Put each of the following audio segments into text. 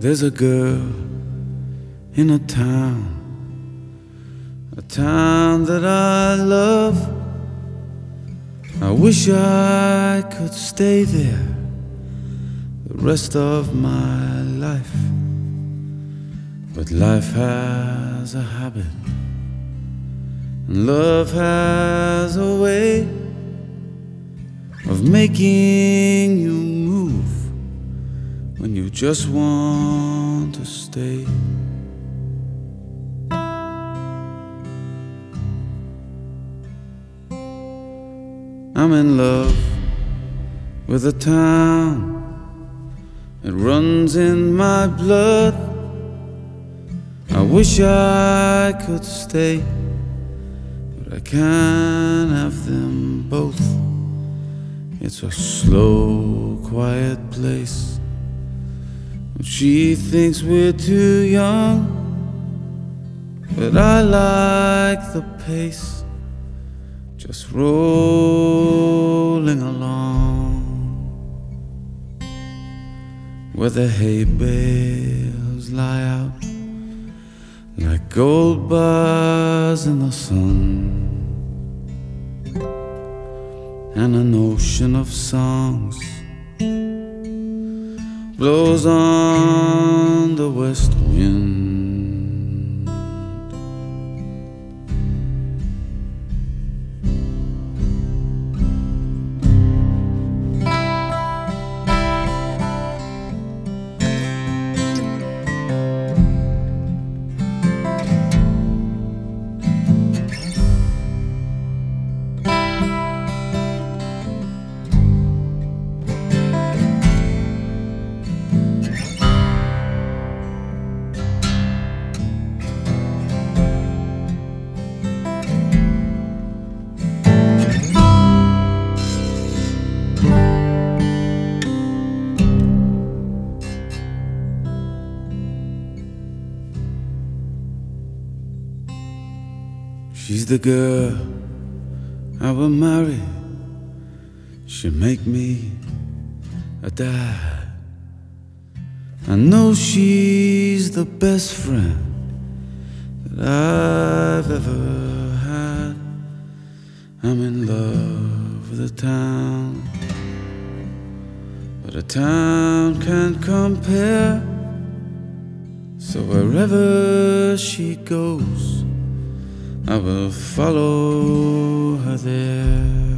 There's a girl in a town that I love. I wish I could stay there the rest of my life. But life has a habit, and love has a way of making you move when you just want to stay. I'm in love with a town. It runs in my blood. I wish I could stay, but I can't have them both. It's a slow, quiet place. She thinks we're too young, but I like the pace, just rolling along, where the hay bales lie out like gold bars in the sun, and an ocean of songs blows on the west wind. She's the girl I will marry. She'll make me a dad. I know she's the best friend that I've ever had. I'm in love with a town, but a town can't compare. So wherever she goes, I will follow her there.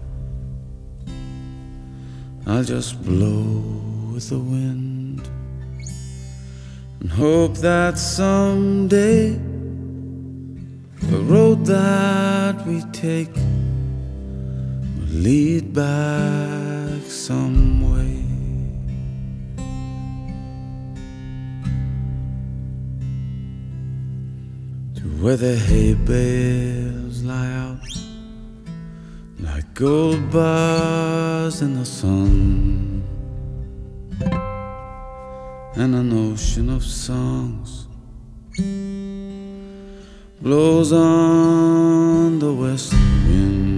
I'll just blow with the wind and hope that someday the road that we take will lead back some way. Where the hay bales lie out like gold bars in the sun, and an ocean of songs blows on the west wind.